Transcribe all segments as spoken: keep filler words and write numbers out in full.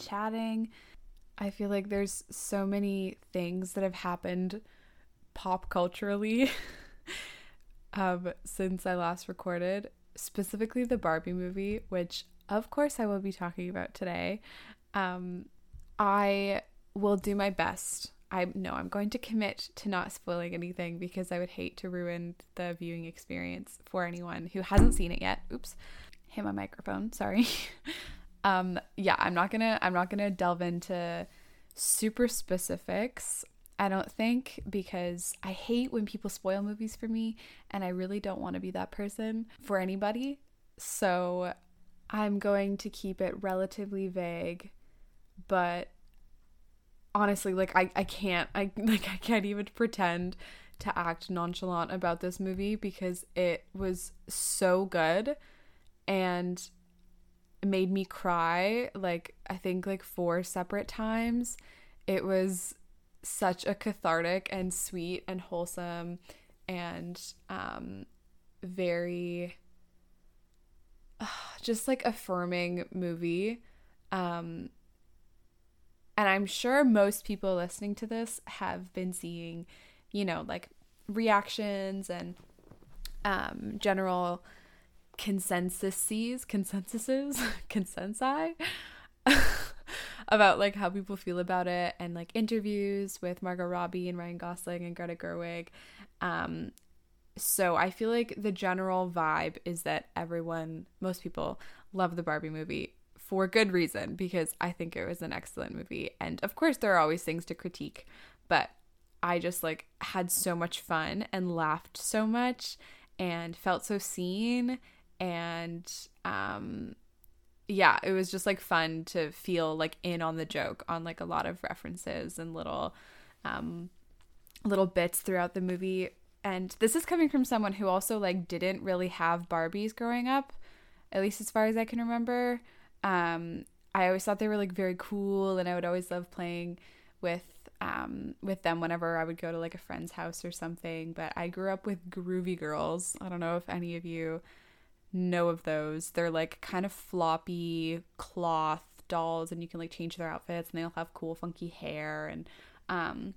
chatting. I feel like there's so many things that have happened pop culturally um, since I last recorded, specifically the Barbie movie, which of course I will be talking about today. Um, I will do my best. I know I'm going to commit to not spoiling anything because I would hate to ruin the viewing experience for anyone who hasn't seen it yet. Oops, hit my microphone. Sorry. um, yeah, I'm not gonna. I'm not gonna delve into super specifics. I don't think, because I hate when people spoil movies for me, and I really don't want to be that person for anybody. So I'm going to keep it relatively vague, but honestly, like I, I can't I like I can't even pretend to act nonchalant about this movie because it was so good and made me cry like I think like four separate times. It was such a cathartic and sweet and wholesome and um very uh, just like affirming movie. Um and I'm sure most people listening to this have been seeing, you know, like reactions and um general consensuses consensuses consensi about like how people feel about it, and like interviews with Margot Robbie and Ryan Gosling and Greta Gerwig. Um, so I feel like the general vibe is that everyone, most people, love the Barbie movie for good reason, because I think it was an excellent movie. And of course there are always things to critique, but I just like had so much fun and laughed so much and felt so seen, and um yeah, it was just like fun to feel like in on the joke on like a lot of references and little um little bits throughout the movie. And this is coming from someone who also like didn't really have Barbies growing up, at least as far as I can remember. um I always thought they were like very cool, and I would always love playing with um with them whenever I would go to like a friend's house or something. But I grew up with Groovy Girls. I don't know if any of you know of those. They're like kind of floppy cloth dolls, and you can like change their outfits, and they'll have cool funky hair. And um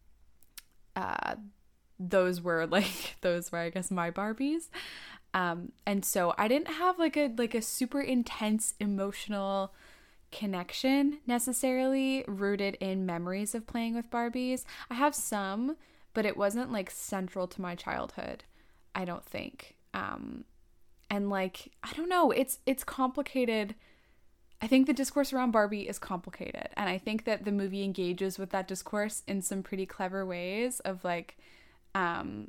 uh those were like those were I guess my Barbies. Um and so I didn't have like a like a super intense emotional connection necessarily rooted in memories of playing with Barbies. I have some, but it wasn't like central to my childhood, I don't think. Um and like I don't know, it's it's complicated. I think the discourse around Barbie is complicated, and I think that the movie engages with that discourse in some pretty clever ways of like um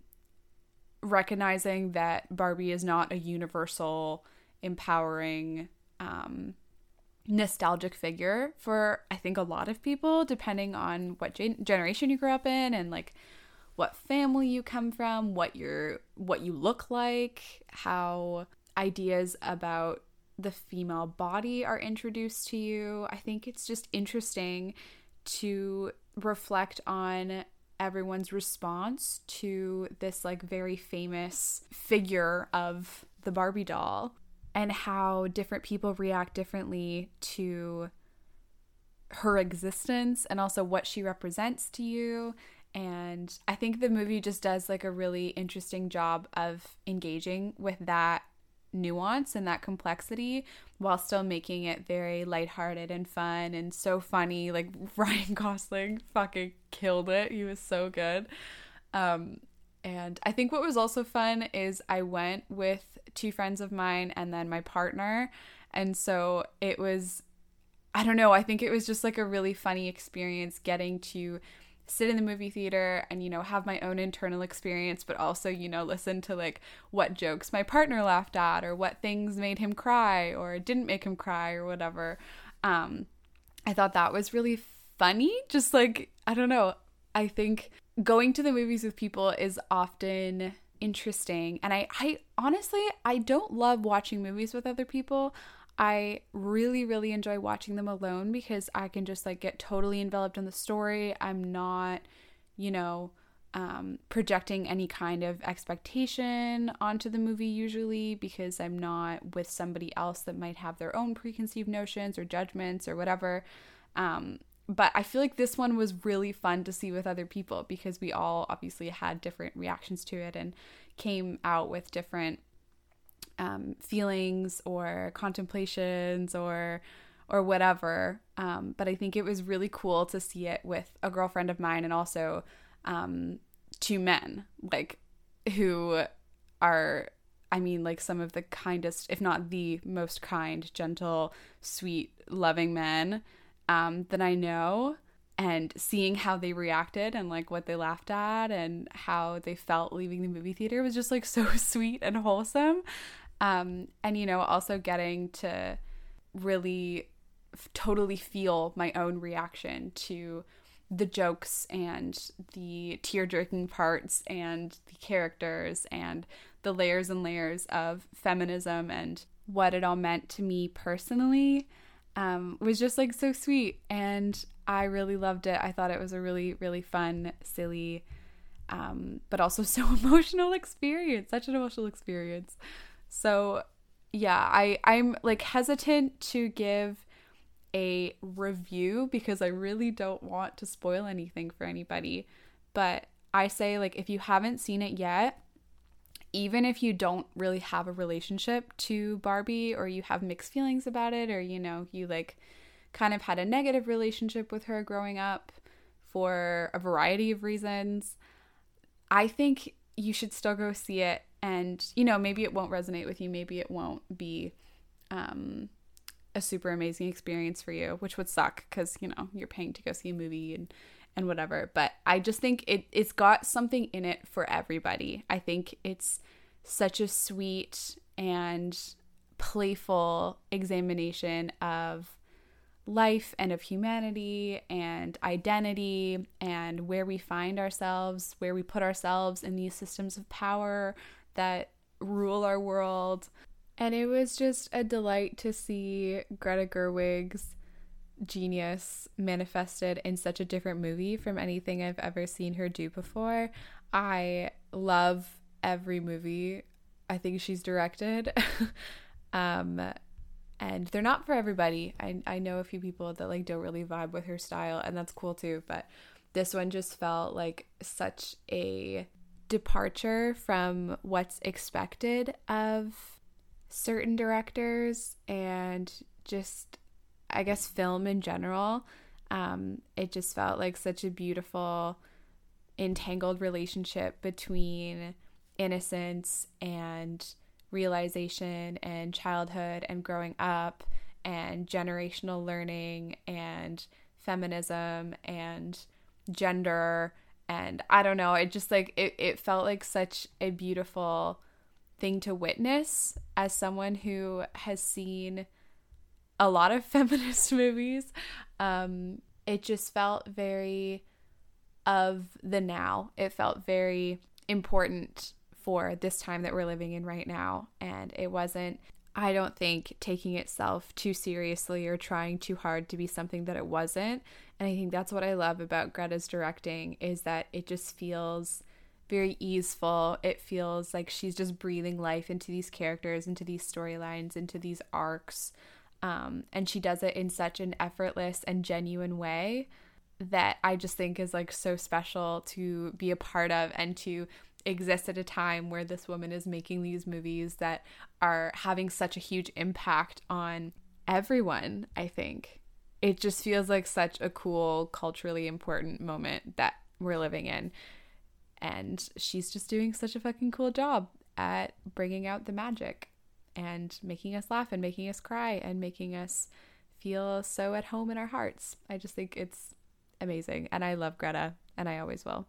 recognizing that Barbie is not a universal empowering um nostalgic figure for I think a lot of people, depending on what gen- generation you grew up in, and like what family you come from, what you're what you look like, how ideas about the female body are introduced to you. I think it's just interesting to reflect on everyone's response to this like very famous figure of the Barbie doll, and how different people react differently to her existence and also what she represents to you. And I think the movie just does like a really interesting job of engaging with that nuance and that complexity while still making it very lighthearted and fun and so funny. Like Ryan Gosling fucking killed it. He was so good. Um, and I think what was also fun is I went with two friends of mine and then my partner. And so it was, I don't know, I think it was just like a really funny experience getting to sit in the movie theater and, you know, have my own internal experience, but also, you know, listen to like what jokes my partner laughed at or what things made him cry or didn't make him cry or whatever. Um, I thought that was really funny. Just like, I don't know, I think going to the movies with people is often interesting. And I, I honestly, I don't love watching movies with other people. I really, really enjoy watching them alone because I can just like get totally enveloped in the story. I'm not, you know, um, projecting any kind of expectation onto the movie usually because I'm not with somebody else that might have their own preconceived notions or judgments or whatever. Um, but I feel like this one was really fun to see with other people because we all obviously had different reactions to it and came out with different um, feelings or contemplations or or whatever. Um, but I think it was really cool to see it with a girlfriend of mine and also um, two men, like, who are, I mean, like some of the kindest, if not the most kind, gentle, sweet, loving men um, that I know. And seeing how they reacted and like what they laughed at and how they felt leaving the movie theater was just like so sweet and wholesome. Um, and, you know, also getting to really f- totally feel my own reaction to the jokes and the tear-jerking parts and the characters and the layers and layers of feminism and what it all meant to me personally um, was just like so sweet. And I really loved it. I thought it was a really, really fun, silly, um, but also so emotional experience, such an emotional experience. So yeah, I, I'm like hesitant to give a review because I really don't want to spoil anything for anybody. But I say, like, if you haven't seen it yet, even if you don't really have a relationship to Barbie or you have mixed feelings about it, or, you know, you like kind of had a negative relationship with her growing up for a variety of reasons, I think you should still go see it. And, you know, maybe it won't resonate with you. Maybe it won't be um, a super amazing experience for you, which would suck because, you know, you're paying to go see a movie and, and whatever. But I just think it, it's got something in it for everybody. I think it's such a sweet and playful examination of life and of humanity and identity and where we find ourselves, where we put ourselves in these systems of power that rule our world. And it was just a delight to see Greta Gerwig's genius manifested in such a different movie from anything I've ever seen her do before. I love every movie I think she's directed. um, and they're not for everybody. I, I know a few people that like don't really vibe with her style, and that's cool too. But this one just felt like such a departure from what's expected of certain directors and just, I guess, film in general. Um, it just felt like such a beautiful, entangled relationship between innocence and realization and childhood and growing up and generational learning and feminism and gender. And I don't know, it just like, it, it felt like such a beautiful thing to witness as someone who has seen a lot of feminist movies. Um, it just felt very of the now. It felt very important for this time that we're living in right now. And it wasn't, I don't think, taking itself too seriously or trying too hard to be something that it wasn't. And I think that's what I love about Greta's directing, is that it just feels very easeful. It feels like she's just breathing life into these characters, into these storylines, into these arcs. Um, and she does it in such an effortless and genuine way that I just think is like so special to be a part of and to exist at a time where this woman is making these movies that are having such a huge impact on everyone. I think it just feels like such a cool, culturally important moment that we're living in. And she's just doing such a fucking cool job at bringing out the magic and making us laugh and making us cry and making us feel so at home in our hearts. I just think it's amazing. And I love Greta, and I always will.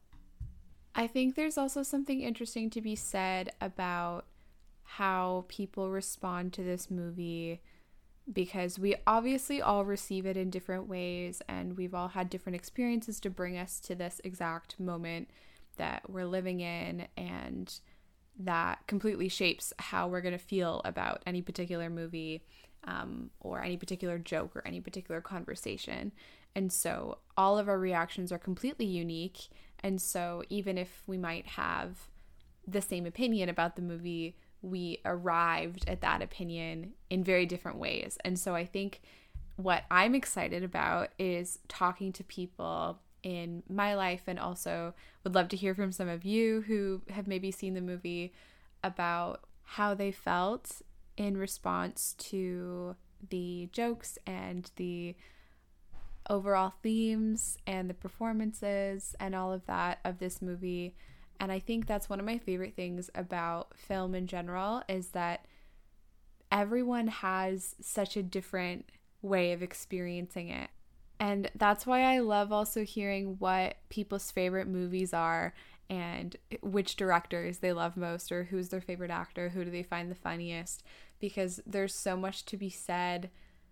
I think there's also something interesting to be said about how people respond to this movie, because we obviously all receive it in different ways, and we've all had different experiences to bring us to this exact moment that we're living in, and that completely shapes how we're going to feel about any particular movie um, or any particular joke or any particular conversation. And so all of our reactions are completely unique. And so even if we might have the same opinion about the movie, we arrived at that opinion in very different ways. And so I think what I'm excited about is talking to people in my life, and also would love to hear from some of you who have maybe seen the movie about how they felt in response to the jokes and the overall themes and the performances and all of that of this movie. And I think that's one of my favorite things about film in general, is that everyone has such a different way of experiencing it. And that's why I love also hearing what people's favorite movies are and which directors they love most, or who's their favorite actor, who do they find the funniest, because there's so much to be said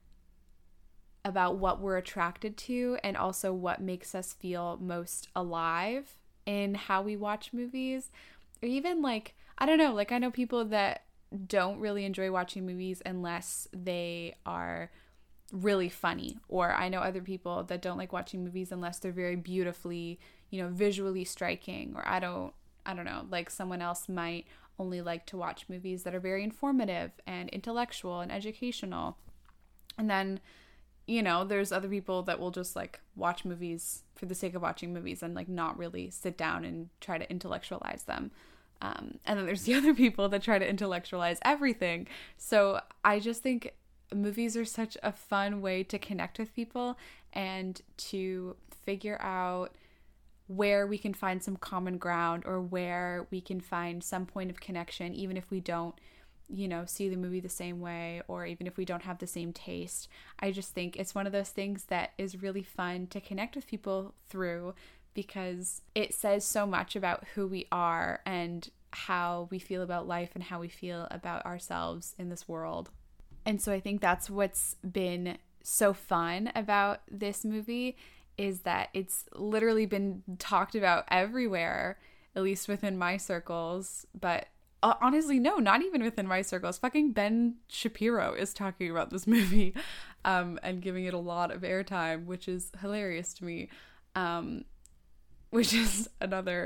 about what we're attracted to and also what makes us feel most alive in how we watch movies. Or even like, I don't know, like I know people that don't really enjoy watching movies unless they are really funny, or I know other people that don't like watching movies unless they're very beautifully, you know, visually striking, or I don't I don't know, like someone else might only like to watch movies that are very informative and intellectual and educational. And then, you know, there's other people that will just like watch movies for the sake of watching movies and like not really sit down and try to intellectualize them. Um, and then there's the other people that try to intellectualize everything. So I just think movies are such a fun way to connect with people and to figure out where we can find some common ground, or where we can find some point of connection, even if we don't, you know, see the movie the same way, or even if we don't have the same taste. I just think it's one of those things that is really fun to connect with people through, because it says so much about who we are and how we feel about life and how we feel about ourselves in this world. And so I think that's what's been so fun about this movie, is that it's literally been talked about everywhere, at least within my circles. But uh, honestly, no, not even within my circles. Fucking Ben Shapiro is talking about this movie um, and giving it a lot of airtime, which is hilarious to me. Um, which is another,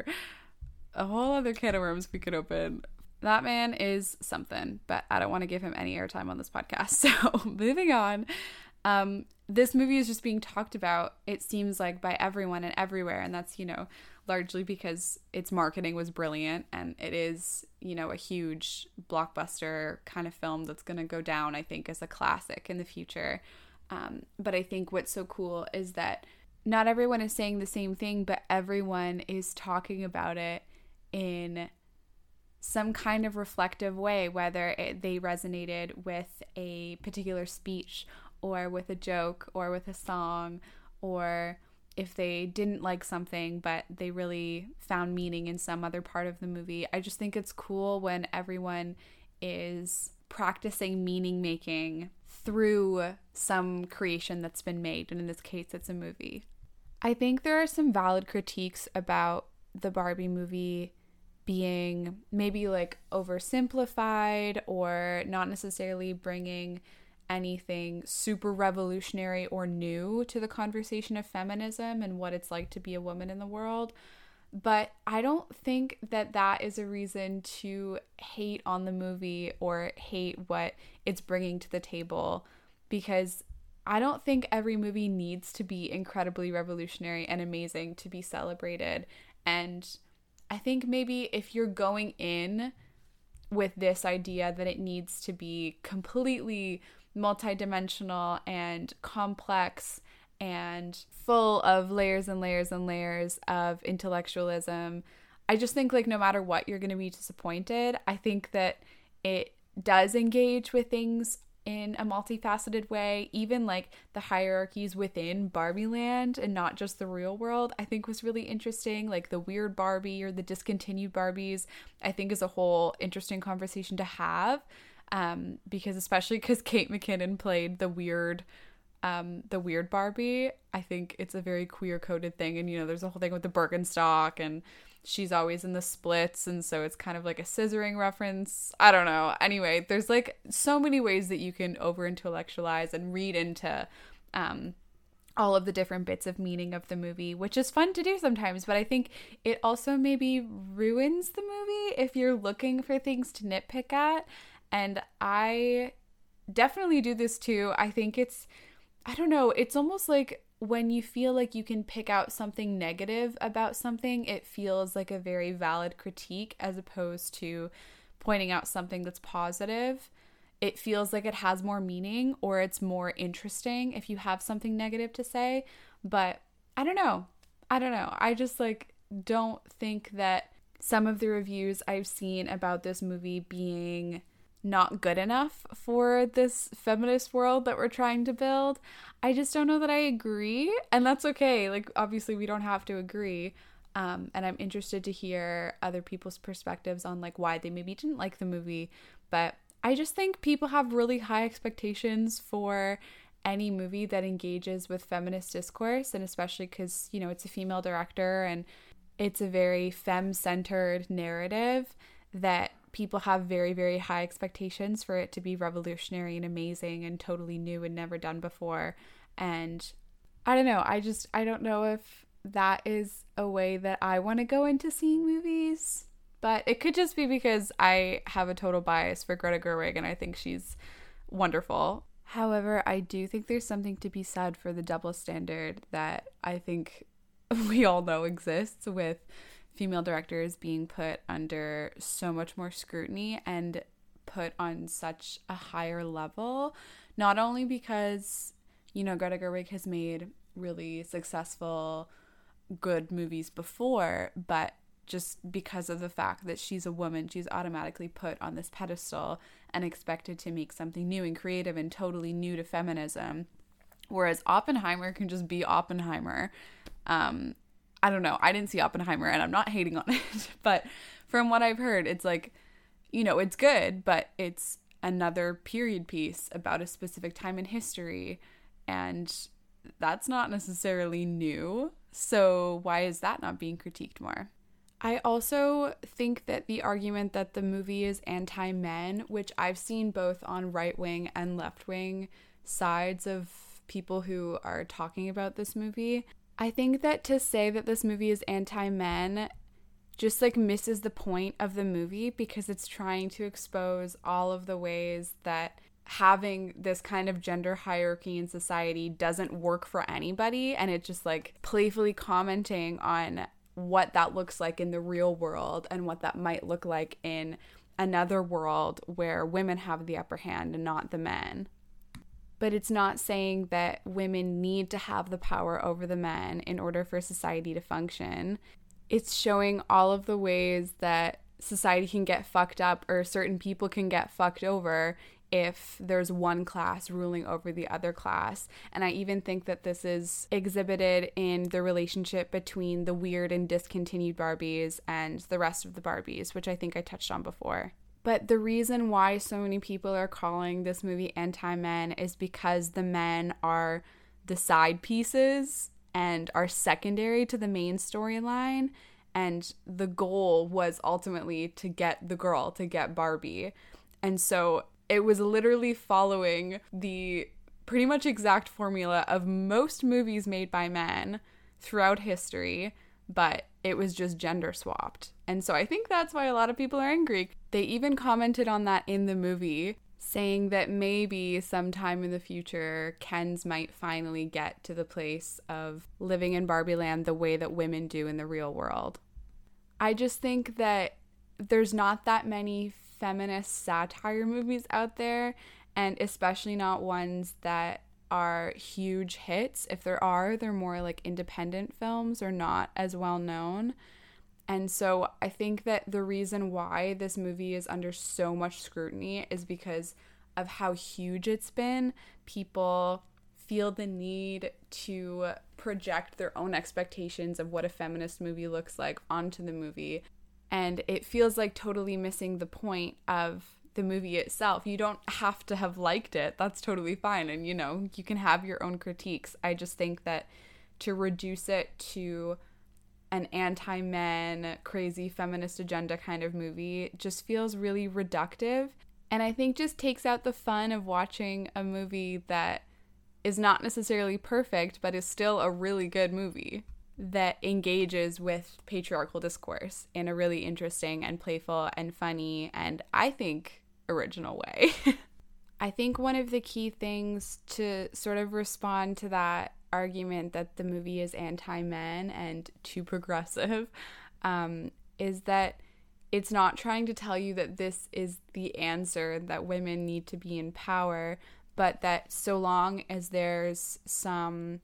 a whole other can of worms we could open. That man is something, but I don't want to give him any airtime on this podcast. So moving on, um, this movie is just being talked about, it seems like, by everyone and everywhere. And that's, you know, largely because its marketing was brilliant, and it is, you know, a huge blockbuster kind of film that's going to go down, I think, as a classic in the future. Um, but I think what's so cool is that not everyone is saying the same thing, but everyone is talking about it in some kind of reflective way, whether it, they resonated with a particular speech or with a joke or with a song, or if they didn't like something but they really found meaning in some other part of the movie. I just think it's cool when everyone is practicing meaning making through some creation that's been made, and in this case it's a movie. I think there are some valid critiques about the Barbie movie being maybe like oversimplified, or not necessarily bringing anything super revolutionary or new to the conversation of feminism and what it's like to be a woman in the world. But I don't think that that is a reason to hate on the movie or hate what it's bringing to the table, because I don't think every movie needs to be incredibly revolutionary and amazing to be celebrated. And I think maybe if you're going in with this idea that it needs to be completely multidimensional and complex and full of layers and layers and layers of intellectualism, I just think like no matter what, you're going to be disappointed. I think that it does engage with things in a multifaceted way. Even like the hierarchies within Barbie Land and not just the real world, I think was really interesting. Like the weird Barbie or the discontinued Barbies, I think is a whole interesting conversation to have. Um, because especially because Kate McKinnon played the weird um, the weird Barbie, I think it's a very queer coded thing. And, you know, there's a whole thing with the Birkenstock, and she's always in the splits, and so it's kind of like a scissoring reference. I don't know. Anyway, there's like so many ways that you can over intellectualize and read into um, all of the different bits of meaning of the movie, which is fun to do sometimes. But I think it also maybe ruins the movie if you're looking for things to nitpick at. And I definitely do this too. I think it's I don't know, it's almost like when you feel like you can pick out something negative about something, it feels like a very valid critique as opposed to pointing out something that's positive. It feels like it has more meaning or it's more interesting if you have something negative to say. But I don't know. I don't know. I just like don't think that some of the reviews I've seen about this movie being not good enough for this feminist world that we're trying to build. I just don't know that I agree, and that's okay. Like, obviously we don't have to agree. Um, and I'm interested to hear other people's perspectives on like why they maybe didn't like the movie. But I just think people have really high expectations for any movie that engages with feminist discourse, and especially because, you know, it's a female director and it's a very femme-centered narrative, that people have very, very high expectations for it to be revolutionary and amazing and totally new and never done before. And I don't know, I just, I don't know if that is a way that I want to go into seeing movies. But it could just be because I have a total bias for Greta Gerwig and I think she's wonderful. However, I do think there's something to be said for the double standard that I think we all know exists with female directors being put under so much more scrutiny and put on such a higher level. Not only because, you know, Greta Gerwig has made really successful, good movies before, but just because of the fact that she's a woman, she's automatically put on this pedestal and expected to make something new and creative and totally new to feminism. Whereas Oppenheimer can just be Oppenheimer. Um, I don't know. I didn't see Oppenheimer and I'm not hating on it. But from what I've heard, it's like, you know, it's good, but it's another period piece about a specific time in history. And that's not necessarily new. So why is that not being critiqued more? I also think that the argument that the movie is anti-men, which I've seen both on right-wing and left-wing sides of people who are talking about this movie, I think that to say that this movie is anti-men just like misses the point of the movie, because it's trying to expose all of the ways that having this kind of gender hierarchy in society doesn't work for anybody, and it's just like playfully commenting on what that looks like in the real world and what that might look like in another world where women have the upper hand and not the men. But it's not saying that women need to have the power over the men in order for society to function. It's showing all of the ways that society can get fucked up, or certain people can get fucked over, if there's one class ruling over the other class. And I even think that this is exhibited in the relationship between the weird and discontinued Barbies and the rest of the Barbies, which I think I touched on before. But the reason why so many people are calling this movie anti-men is because the men are the side pieces and are secondary to the main storyline. And the goal was ultimately to get the girl, to get Barbie. And so it was literally following the pretty much exact formula of most movies made by men throughout history, but it was just gender swapped. And so I think that's why a lot of people are angry. They even commented on that in the movie, saying that maybe sometime in the future, Kens might finally get to the place of living in Barbie Land the way that women do in the real world. I just think that there's not that many feminist satire movies out there, and especially not ones that are huge hits. If there are, they're more like independent films or not as well known. And so I think that the reason why this movie is under so much scrutiny is because of how huge it's been. People feel the need to project their own expectations of what a feminist movie looks like onto the movie. And it feels like totally missing the point of the movie itself. You don't have to have liked it. That's totally fine. And, you know, you can have your own critiques. I just think that to reduce it to an anti-men, crazy feminist agenda kind of movie just feels really reductive. And I think just takes out the fun of watching a movie that is not necessarily perfect, but is still a really good movie that engages with patriarchal discourse in a really interesting and playful and funny and, I think, original way. I think one of the key things to sort of respond to that argument that the movie is anti-men and too progressive um, is that it's not trying to tell you that this is the answer, that women need to be in power, but that so long as there's some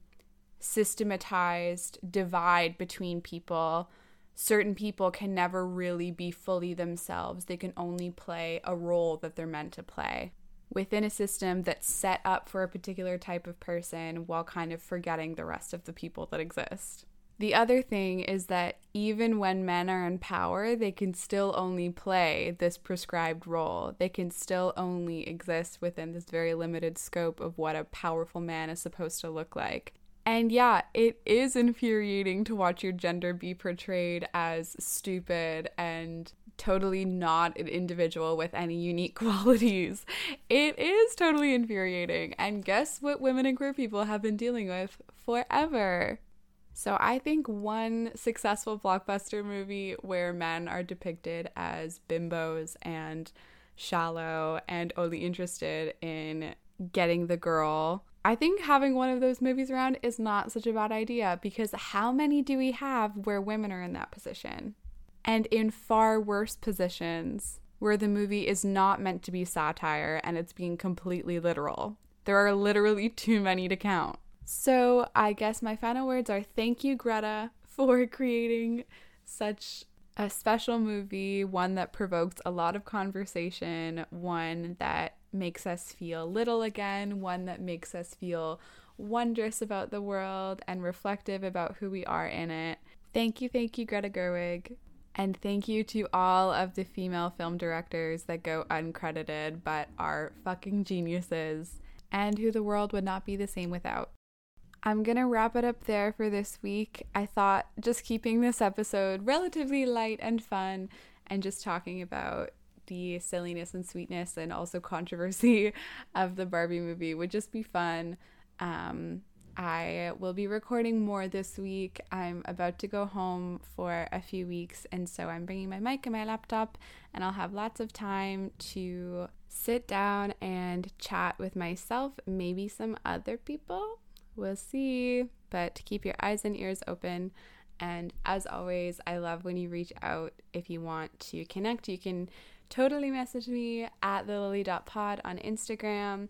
systematized divide between people, certain people can never really be fully themselves. They can only play a role that they're meant to play within a system that's set up for a particular type of person while kind of forgetting the rest of the people that exist. The other thing is that even when men are in power, they can still only play this prescribed role. They can still only exist within this very limited scope of what a powerful man is supposed to look like. And yeah, it is infuriating to watch your gender be portrayed as stupid and totally not an individual with any unique qualities. It is totally infuriating. And guess what women and queer people have been dealing with forever? So I think one successful blockbuster movie where men are depicted as bimbos and shallow and only interested in getting the girl, I think having one of those movies around is not such a bad idea, because how many do we have where women are in that position? And in far worse positions where the movie is not meant to be satire and it's being completely literal. There are literally too many to count. So I guess my final words are thank you, Greta, for creating such a special movie, one that provokes a lot of conversation, one that makes us feel little again, one that makes us feel wondrous about the world and reflective about who we are in it. Thank you, thank you, Greta Gerwig. And thank you to all of the female film directors that go uncredited but are fucking geniuses and who the world would not be the same without. I'm going to wrap it up there for this week. I thought just keeping this episode relatively light and fun and just talking about the silliness and sweetness and also controversy of the Barbie movie would just be fun. Um, I will be recording more this week. I'm about to go home for a few weeks, and so I'm bringing my mic and my laptop, and I'll have lots of time to sit down and chat with myself, maybe some other people. We'll see, but keep your eyes and ears open. And as always, I love when you reach out. If you want to connect, you can totally message me at the lily dot pod on Instagram.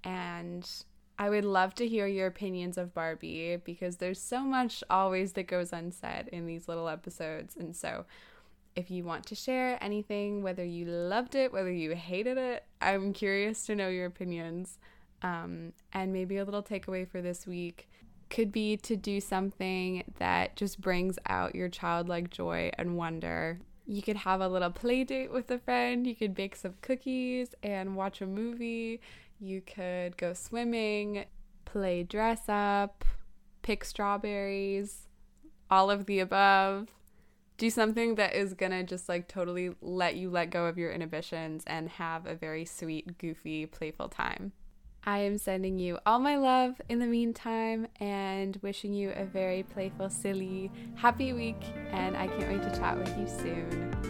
And I would love to hear your opinions of Barbie, because there's so much always that goes unsaid in these little episodes. And so if you want to share anything, whether you loved it, whether you hated it, I'm curious to know your opinions. Um, and maybe a little takeaway for this week could be to do something that just brings out your childlike joy and wonder. You could have a little play date with a friend. You could bake some cookies and watch a movie. You could go swimming, play dress up, pick strawberries, all of the above. Do something that is gonna just like totally let you let go of your inhibitions and have a very sweet, goofy, playful time. I am sending you all my love in the meantime and wishing you a very playful, silly, happy week, and I can't wait to chat with you soon.